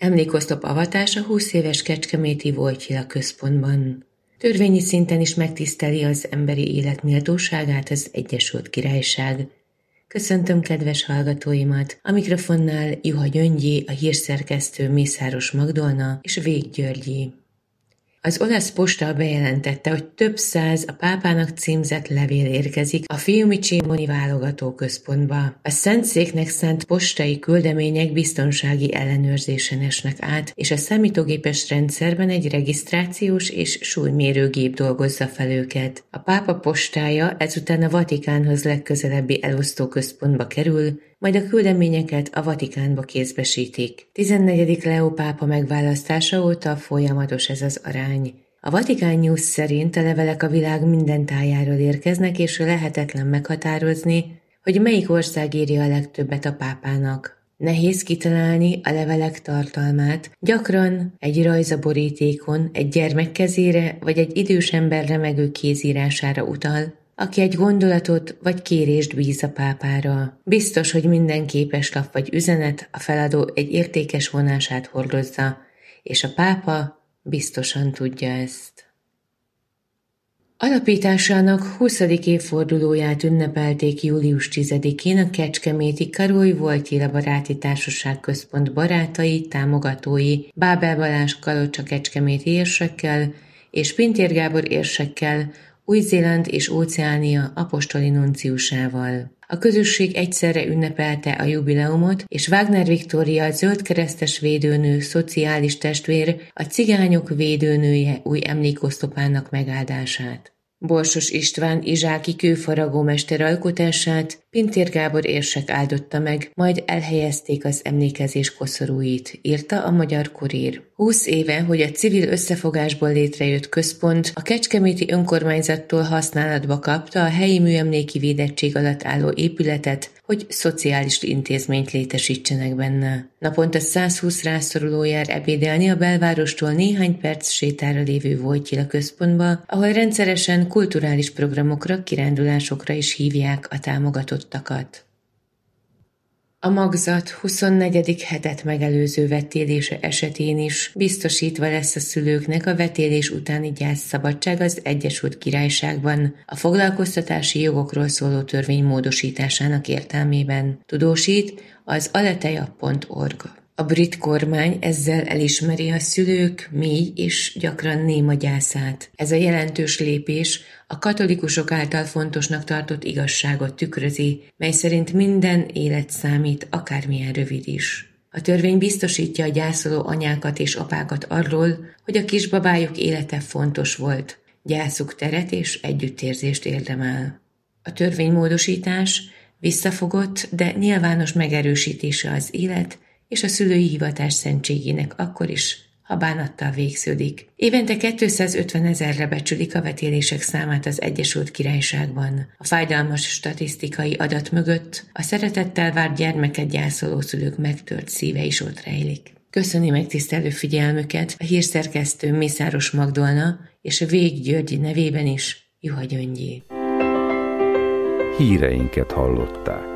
Emlékoszlop avatása 20 éves kecskeméti Wojtyla központban. Törvényi szinten is megtiszteli az emberi élet méltóságát az Egyesült Királyság. Köszöntöm kedves hallgatóimat, a mikrofonnál Juha Gyöngyi, a hírszerkesztő Mészáros Magdolna és Vég Györgyi. Az olasz posta bejelentette, hogy több száz a pápának címzett levél érkezik a Fiumicino válogatóközpontba. A Szentszéknek szánt postai küldemények biztonsági ellenőrzésen esnek át, és a számítógépes rendszerben egy regisztrációs és súlymérőgép dolgozza fel őket. A pápa postája ezután a Vatikánhoz legközelebbi elosztóközpontba kerül, majd a küldeményeket a Vatikánba kézbesítik. 14. Leó pápa megválasztása óta folyamatos ez az arány. A Vatikán News szerint a levelek a világ minden tájáról érkeznek, és lehetetlen meghatározni, hogy melyik ország írja a legtöbbet a pápának. Nehéz kitalálni a levelek tartalmát, gyakran egy rajz a borítékon, egy gyermek kezére vagy egy idős ember remegő kézírására utal, aki egy gondolatot vagy kérést bíz a pápára. Biztos, hogy minden képeslap vagy üzenet a feladó egy értékes vonását hordozza, és a pápa biztosan tudja ezt. Alapításának 20. évfordulóját ünnepelték július 10-én a kecskeméti Karoly Wojtyla Baráti Társaság Központ barátai, támogatói Bábel Balázs Kalocsa kecskeméti érsekkel és Pintér Gábor érsekkel, Új-Zéland és Óceánia apostoli nunciusával. A közösség egyszerre ünnepelte a jubileumot, és Wagner Viktória, zöldkeresztes védőnő, szociális testvér, a cigányok védőnője új emlékoszlopának megáldását. Borsos István izsáki kőfaragómester alkotását Pintér Gábor érsek áldotta meg, majd elhelyezték az emlékezés koszorúit, írta a Magyar Kurír. 20 éve, hogy a civil összefogásból létrejött központ a kecskeméti önkormányzattól használatba kapta a helyi műemléki védettség alatt álló épületet, hogy szociális intézményt létesítsenek benne. Naponta 120 rászoruló jár ebédelni a belvárostól néhány perc sétára lévő Wojtyla központba, ahol rendszeresen kulturális programokra, kirándulásokra is hívják a támogatottakat. A magzat 24. hetet megelőző vetélése esetén is biztosítva lesz a szülőknek a vetélés utáni gyászszabadság az Egyesült Királyságban a foglalkoztatási jogokról szóló törvény módosításának értelmében, tudósít az aleteja.org. A brit kormány ezzel elismeri a szülők mély és gyakran néma gyászát. Ez a jelentős lépés a katolikusok által fontosnak tartott igazságot tükrözi, mely szerint minden élet számít, akármilyen rövid is. A törvény biztosítja a gyászoló anyákat és apákat arról, hogy a kisbabájuk élete fontos volt, gyászuk teret és együttérzést érdemel. A törvénymódosítás visszafogott, de nyilvános megerősítése az élet és a szülői hivatás szentségének akkor is, ha bánattal végződik. Évente 250 000-re becsülik a vetélések számát az Egyesült Királyságban. A fájdalmas statisztikai adat mögött a szeretettel várt gyermeket gyászoló szülők megtört szíve is ott rejlik. Köszöni megtisztelő figyelmüket a hírszerkesztő Mészáros Magdolna és a Vég Györgyi nevében is Juha Gyöngyi. Híreinket hallották.